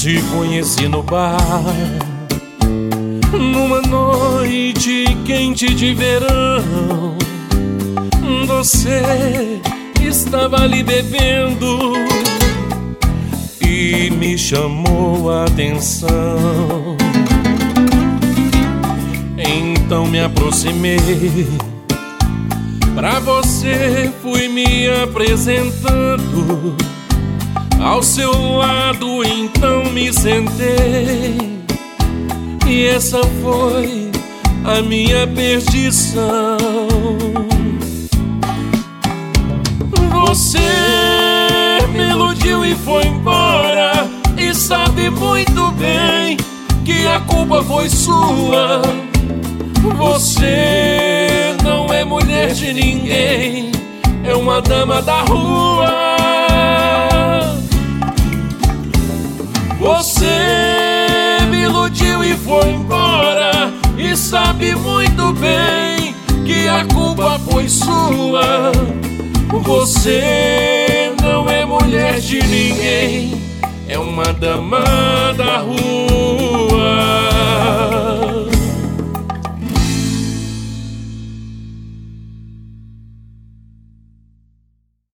Te conheci no bar, numa noite quente de verão. Você estava ali bebendo e me chamou a atenção. Então me aproximei, pra você fui me apresentando. Ao seu lado então me sentei, e essa foi a minha perdição. Você me iludiu e foi embora, e sabe muito bem que a culpa foi sua. Você não é mulher de ninguém, é uma dama da rua. Você me iludiu e foi embora, e sabe muito bem que a culpa foi sua. Você não é mulher de ninguém, é uma dama da rua.